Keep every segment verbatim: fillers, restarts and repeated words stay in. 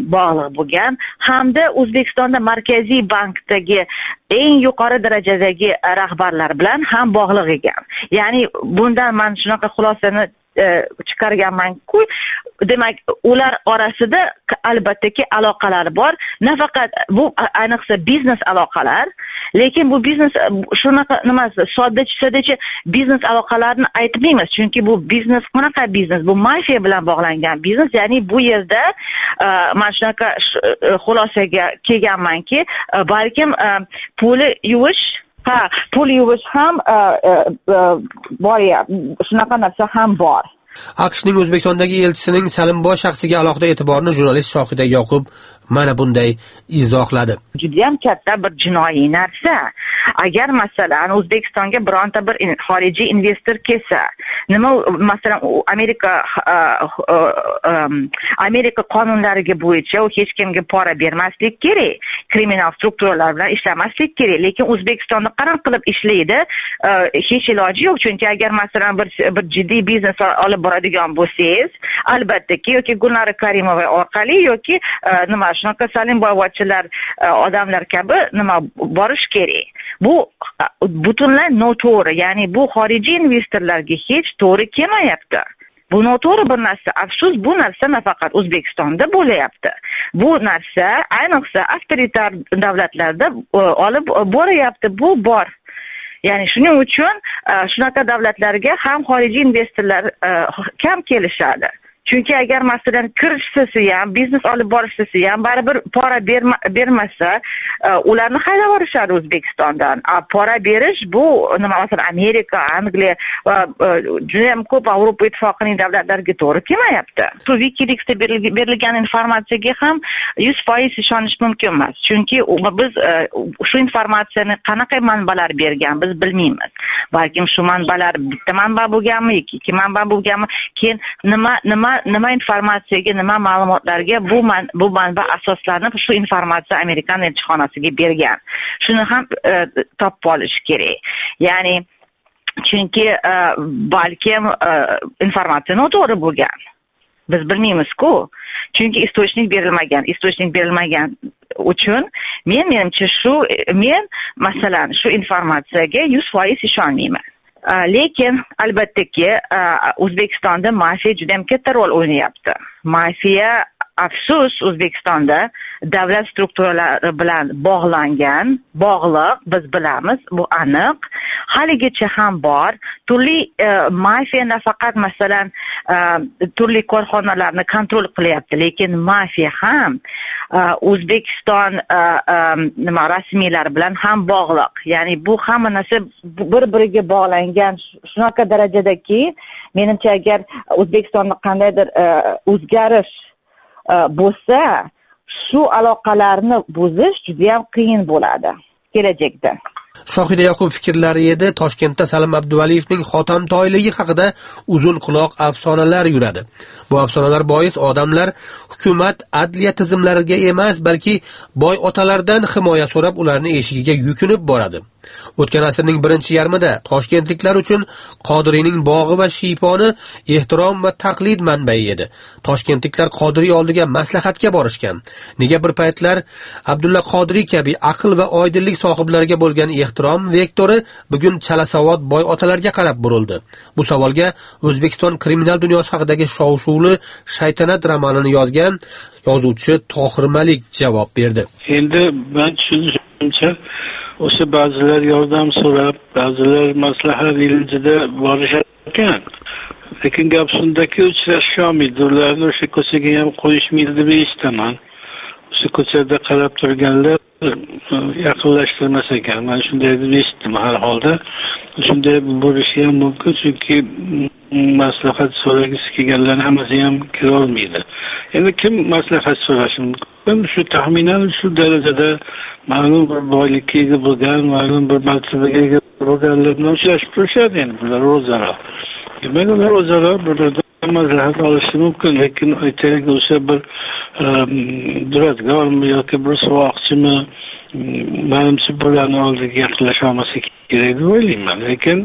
bog'liq bo'lgan hamda O'zbekistonda Markaziy bankdagi eng yuqori darajadagi rahbarlar bilan ham bog'liq ekan. Ya'ni bundan men shunaqa xulosani chiqarganman-ku, demak ular orasida albattaki aloqalar bor. Nafaqat bu ayniqsa biznes aloqalar, lekin bu biznes shunaqa nima sodda-soddacha biznes aloqalarini aytmaymiz, chunki bu biznes qanaqa biznes? Bu mafiya bilan bog'langan biznes. Ya'ni bu yerda men shunaqa xulosaga kelganmanki, balkim puli yuvish Ha, pul yuvish ham bor, shunaqa narsa ham bor. AQShning O'zbekistondagi elchisining Salimboy shaxsiga alohida e'tiborini jurnalist Shohida Yoqub mana bunday izohladi. Juda ham katta bir jinoiy narsa. Agar masalan O'zbekistonga bironta bir xorijiy investor kelsa, nima masalan Amerika Amerika qonunlariga bo'yicha u hech kimga pora bermaslik kerak, kriminal strukturalar bilan ishlamaslik kerak, lekin O'zbekistonda qanaqa qilib ishlaydi, hech iloji yo'q, chunki agar masalan bir bir jiddiy biznes olib boradigan bo'lsangiz, albattaki yoki Gulnora Karimova orqali yoki nima shunaqa Salimboyevchilar odamlar kabi nima borish kerak. Bu butunlay noto'g'ri, ya'ni bu xorijiy investorlarga hech to'g'ri kelmayapti. Bu noto'g'ri bir narsa. Afsus, bu narsa nafaqat O'zbekistonda bo'layapti. Bu narsa ayniqsa avtoritar davlatlarda olib boryapti. Bu bor. Ya'ni shuning uchun shunaqa davlatlarga ham xorijiy investorlar kam kelishadi. Chunki agar masalan kirishsa ham, biznes olib borishsa ham baribir pora berma, bermasa, ularni haydab yuborishadi O'zbekistondan. Pora berish bu nima masalan Amerika, Angliya va juda ham ko'p Yevropa Ittifoqining davlatlariga to'g'ri kelmayapti. Shu WikiLeaksda berilgan informatsiyaga ham yuz foiz ishonish mumkin emas. Chunki biz shu informatsiyani qanaqa manbalar bergan biz bilmaymiz. Balkim shu manbalar bitta manba bo'lganmi, ikki manba bo'lganmi, keyin nima nima nima informatsiyaga, nima ma'lumotlarga bu man, bu manba asoslanib shu informatsiya Amerikan elchixonasiga bergan. Shuni ham e, topib olish kerak. Ya'ni chunki e, balkim e, informatsiya noto'g'ri bo'lgan. Biz bilmaymiz-ku. Chunki istochnik berilmagan, istochnik berilmagan uchun men menimcha shu men masalan shu informatsiyaga yuz foiz ishonmayman. Lekin albattaki O'zbekistonda mafiya juda ham katta rol o'ynayapti. Mafiya afsus O'zbekistonda davlat strukturalari bilan bog'langan, bog'liq, biz bilamiz, bu aniq. Haligacha ham bor. Turli mafiya nafaqat masalan turli korxonalarni kontrol qilyapti, lekin mafiya ham O'zbekiston nima rasmiylar bilan ham bog'liq. Ya'ni bu hamma narsa bir-biriga bog'langan shunaqa darajadaki, menimcha agar O'zbekistonda qandaydir o'zgarish bo'lsa, shu aloqalarni buzish juda ham qiyin bo'ladi kelajakda. Shohida Yoqub fikrlari edi. Toshkentda Salim Abduvaliyevning xotamtoyligi haqida uzun quloq afsonalar yuradi. Bu afsonalar bois odamlar hukumat adliya tizimlariga emas, balki boy otalardan himoya so'rab ularning eshigiga yukinib boradi. O'tgan asrning birinchi yarmida toshkentliklar uchun Qodiriyning bog'i va shiyponi ehtirom va taqlid manbai edi. Toshkentliklar Qodiriy oldiga maslahatga borishgan. Nega bir paytlar Abdulla Qodiriy kabi aql va oydinlik sohiblariga bo'lgan ehtirom vektori bugun chalasavod boy otalarga qarab burildi? Bu savolga O'zbekiston kriminal dunyosi haqidagi shov-shuvli Shaytanat romanini yozgan yozuvchi Tohir Malik javob berdi. Endi men tushunishimcha o'sha ba'zilar yordam so'rab, ba'zilar maslahat ilinjida borishar ekan. Lekin gap shundaki, uchrashmaydi, ularni o'sha ko'chaga ham qo'yishmaydi deb eshitaman. O'sha ko'chada qarab turganlar yaqinlashtirmas ekan. Men shunday deb eshitdim har holda. Shunday bo'lishi ham mumkin, chunki maslahat so'ragisi kelganlar hammasi ham kira olmaydi. Endi kim maslahat so'rashi mumkin? Shu taxminan shu darajada ma'lum bir boylikka ega bo'lgan, ma'lum bir mansabaga ega bo'lganlar bilan uchrashib turishadi endi bular o'zaro. Demak, ular o'zaro bir-biridan maslahat olishi mumkin, lekin aytaylik o'sha bir duradgormi yoki bir suvoqchimi manimcha bularni oldiga yaqinlasha olmasa kerak deb o'ylayman. Lekin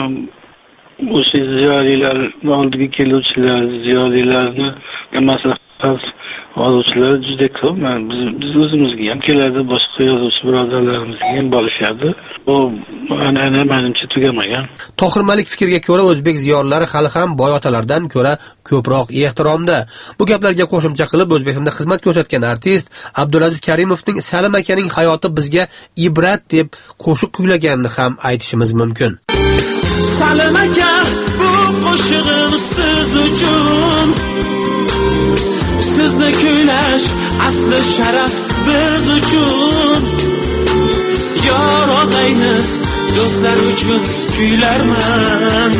o'sha ziyolilar oldiga keluvchilar, ziyolilarni maslahat yozuvchilar juda ko'p. Men biz biz o'zimizga ham keladi, boshqa yozuvchi birodarlarimizga ham bo'lishadi. Bu an'ana menimcha tugamagan. Tohir Malik fikriga ko'ra, o'zbek ziyolilari hali ham boy otalardan ko'ra ko'proq ehtiromda. Bu gaplarga qo'shimcha qilib, O'zbekistonda xizmat ko'rsatgan artist Abdulaziz Karimovning Salim akaning hayoti bizga ibrat deb qo'shiq kuylaganini ham aytishimiz mumkin. Salim aka, bu qo'shig'im siz uchun. Sizni kuylash asli sharaf biz uchun. Yor og'ayni do'stlar uchun kuylarman.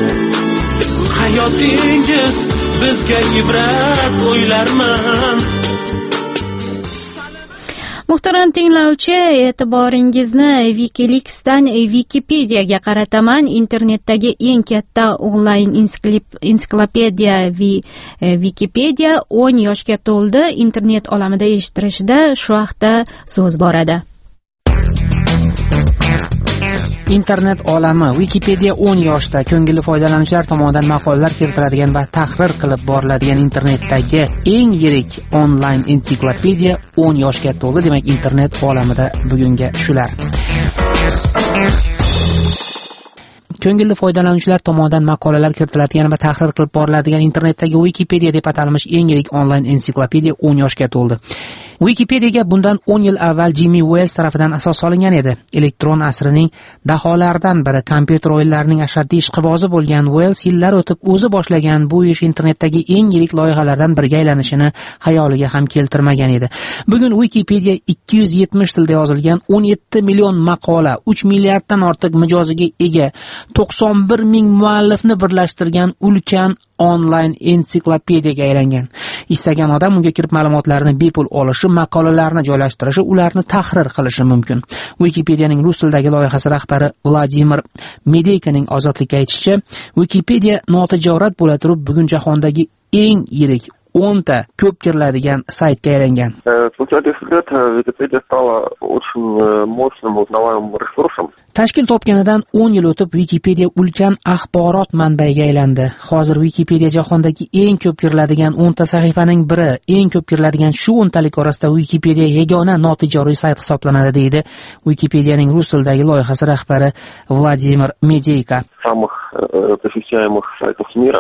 Hayotingiz bizga ibrat o'ylarman. Muhtaram tinglovchi, e'tiboringizni Wikileaksdan Wikipediyaga qarataman. Internetdagi eng katta onlayn ensiklopediya Wikipedia o'n yoshga to'ldi. Internet olamida eshittirishda shu haqda so'z boradi. Internet olami Wikipedia o'n yoshda ko'ngilli foydalanuvchilar tomonidan maqolalar kiritiladigan va tahrir qilib boriladigan internetdagi eng yirik onlayn ensiklopediya o'n yoshga to'ldi. Demak, internet olamida bugunga shular. Ko'ngilli foydalanuvchilar tomonidan maqolalar kiritiladigan va tahrir qilib boriladigan internetdagi Wikipedia deb atalmish eng yirik onlayn ensiklopediya o'n yoshga to'ldi. Wikipediyaga bundan o'n yil avval Jimmy Wales tarafidan asos solingan edi. Elektron asrining daholaridan biri, kompyuter o'yinlarining ashaddiy ishqibozi bo'lgan Wales yillar o'tib o'zi boshlagan bu ish internetdagi eng yirik loyihalardan biriga aylanishini xayoliga ham keltirmagan edi. Bugun Wikipedia ikki yuz yetmish tilda yozilgan o'n yetti million maqola, uch milliarddan ortiq mijoziga ega, to'qson bir ming muallifni birlashtirgan ulkan onlayn ensiklopediyaga aylangan. Istagan odam unga kirib ma'lumotlarni bepul olishi, maqolalarni joylashtirishi, ularni tahrir qilishi mumkin. Wikipediyaning rus tilidagi loyihasi rahbari Vladimir Medeykaning ozodlikka aytishicha, Wikipedia notijorat bo'la turib bugun jahondagi eng yirik o'nta ko'p kiriladigan saytga aylangan. Wikipedia стала очень мощным узнаваемым ресурсом. Tashkil topganidan o'n yil o'tib Wikipedia ulkan axborot manbaiga aylandi. Hozir Wikipedia jahondagi eng ko'p kiriladigan o'nta sahifaning biri. Eng ko'p kiriladigan shu o'ntalik orasida Wikipedia yagona notijoriy sayt hisoblanadi, deydi Wikipediyaning rus tilidagi loyihasi rahbari Vladimir Medeyka. Самых посещаемых сайтов мира.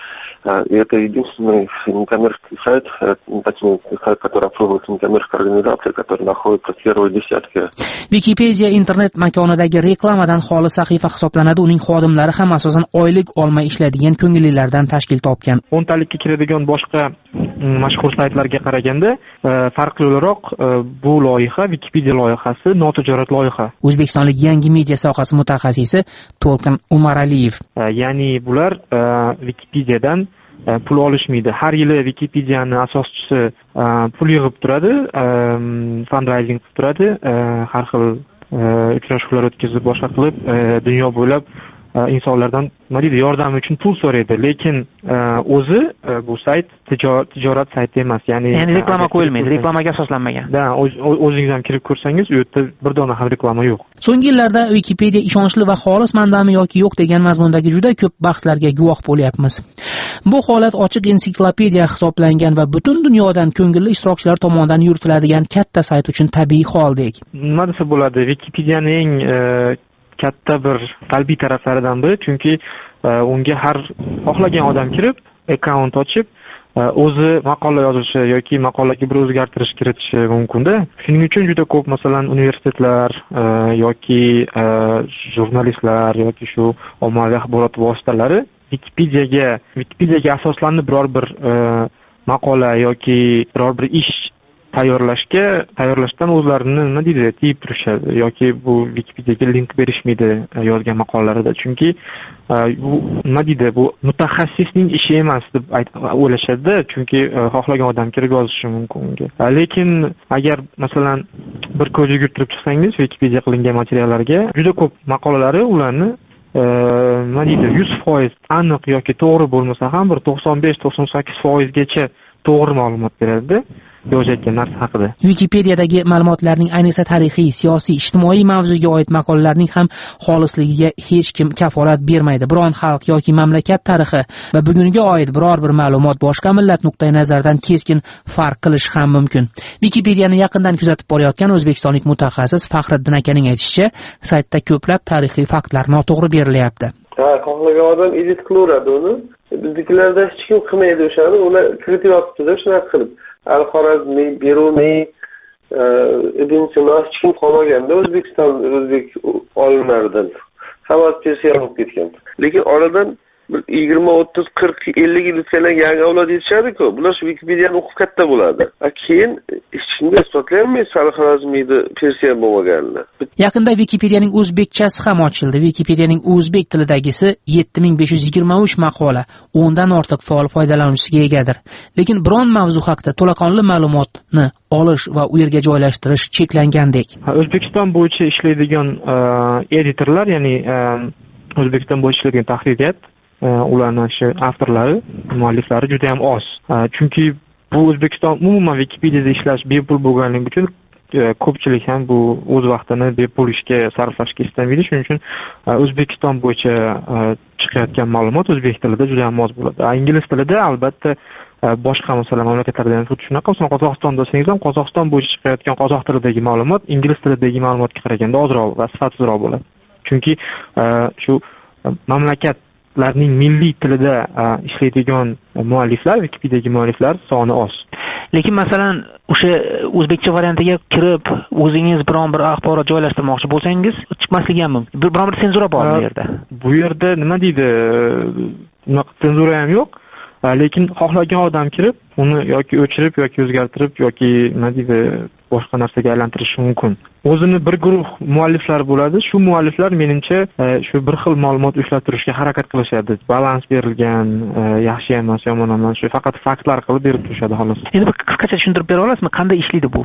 И это единственный некоммерческий сайт, точнее, сайт, который обслуживается некоммерческой организацией, который находится в первой десятке. Wikipedia internet makonidagi reklamadan xoli sahifa hisoblanadi. Uning xodimlari ham asosan oylik olmay ishlaydigan ko'ngillilardan tashkil topgan. o'ntalikka kiradigan boshqa mashhur saytlarga qaraganda farqli o'laroq bu loyiha, Wikipedia loyihasi notijorat loyiha. O'zbekistonlik yangi media sohasi mutaxassisi To'lqin Umaraliyev. Ya'ni bular Wikipediadan pul olishmaydi. Har yili Wikipedianing asoschisi pul yig'ib turadi, fundraising qilib turadi, har xil uchrashuvlar o'tkazib, boshqa qilib dunyo bo'ylab insonlardan nima deydi, yordam uchun pul so'raydi. Lekin o'zi bu sayt tijorat sayti emas. Ya'ni ya'ni reklama qo'yilmaydi, reklamaga asoslanmagan. Da, o'zingiz ham kirib ko'rsangiz, u yerda bir dona ham reklama yo'q. So'nggi yillarda Wikipedia ishonchli va xolis manbami yoki yo'q degan mazmundagi juda ko'p bahslarga guvoh bo'lyapmiz. Bu holat ochiq ensiklopediya hisoblangan va butun dunyodan ko'ngilli ishtirokchilar tomonidan yuritiladigan katta sayt uchun tabiiy holdek. Nima desa bo'ladi, Wikipedianing eng katta bir salbiy taraflaridan biri, chunki unga har xohlagan odam kirib, akkaunt ochib, o'zi maqola yozishi yoki maqolaga bir o'zgartirish kiritishi mumkin-da. Shuning uchun juda ko'p, masalan, universitetlar yoki jurnalistlar yoki shu ommaviy axborot vositalari Wikipediaga Wikipediaga asoslanib biror bir maqola yoki biror bir ish tayyorlashga tayyorlashdan o'zlarini nima deydi, tiyib turishadi yoki bu Wikipediaga link berishmaydi yozgan maqolalarida. Chunki bu nima deydi, bu mutaxassisning ishi emas deb o'ylashadi, chunki xohlagan odam kirib yozishi mumkin unga. Lekin agar masalan bir ko'z yugurtirib chiqsangiz Wikipedia qilingan materiallarga, juda ko'p maqolalari ularni nima deydi, yuz foiz aniq yoki to'g'ri bo'lmasa ham bir to'qson besh to'qson sakkiz foizgacha to'g'ri ma'lumot beradi yozayotgan narsa haqida. Wikipediyadagi ma'lumotlarning ayniqsa tarixiy, siyosiy, ijtimoiy mavzuga oid maqolalarning ham xolisligiga hech kim kafolat bermaydi. Biron xalq yoki mamlakat tarixi va buguniga oid biror bir ma'lumot boshqa millat nuqtai nazaridan keskin farq qilishi ham mumkin. Wikipediyani yaqindan kuzatib borayotgan o'zbekistonlik mutaxassis Faxriddin akaning aytishicha, saytda ko'plab tarixiy faktlar noto'g'ri berilyapti. Ha, xohlagan odam edit qilaveradi uni. Biznikilarda hech kim qilmaydi o'shani, ular kirityapti-da shunaqa qilib. Al-Xorazmiy, Beruniy, Ibn Sino hech kim qolmaganda O'zbekiston o'zbek olimlaridan hammasi Persiya bo'lib ketgan. Lekin oradan yigirma, o'ttiz, qirq, ellik yil o'tgandan yangi avlod yetishadi-ku. Bular shu Wikipediyani o'qib katta bo'ladi. Keyin hech kimga isbotlayolmaysiz Al-Xorazmiyda Persiya bo'lmaganini. Yaqinda Wikipediyaning o'zbekchasi ham ochildi. Wikipediyaning o'zbek tilidagisi yetti ming besh yuz yigirma uch maqola, o'ndan ortiq faol foydalanuvchisiga egadir. Lekin biron mavzu haqida to'laqonli ma'lumotni olish va u yerga joylashtirish cheklangandek. O'zbekiston bo'yicha ishlaydigan editorlar, ya'ni O'zbekiston bo'yicha ishlaydigan tahririyat, ularning shu avtorlari, mualliflari juda ham oz. Chunki bu O'zbekiston umuman Wikipediyada ishlash bepul bo'lganligi uchun ko'pchilik ham bu o'z vaqtini bepul ishga sarflashga istamaydi. Shuning uchun O'zbekiston bo'yicha chiqayotgan ma'lumot o'zbek tilida juda ham oz bo'ladi. Ingliz tilida albatta boshqa masalan mamlakatlarda ham xuddi shunaqa. Masalan, Qozog'istonda olsangiz ham Qozog'iston bo'yicha chiqayotgan qozoq tilidagi ma'lumot ingliz tilidagi ma'lumotga qaraganda ozroq va sifatsizroq bo'ladi. Chunki shu mamlakatlarning milliy tilida ishlaydigan mualliflar, Wikipediyaga mualliflar soni oz. Lekin masalan, o'sha o'zbekcha variantiga kirib, o'zingiz biron bir axborot joylashtirmoqchi bo'lsangiz, chiqmasligi ham mumkin. Biron bir senzura bormi bu yerda? Bu yerda nima deydi? Unaqa senzura ham yo'q. Lekin xohlagan odam kirib, uni yoki o'chirib yoki o'zgartirib yoki nima deydi, boshqa narsaga aylantirishi mumkin. O'zini bir guruh mualliflar bo'ladi. Shu mualliflar menimcha shu bir xil ma'lumot ushlab turishga harakat qilishadi. Balans berilgan, yaxshi emas, yomon emas, shu faqat faktlar qilib berib turishadi xolos. Endi bir qisqacha tushuntirib bera olasizmi, qanday ishlaydi bu?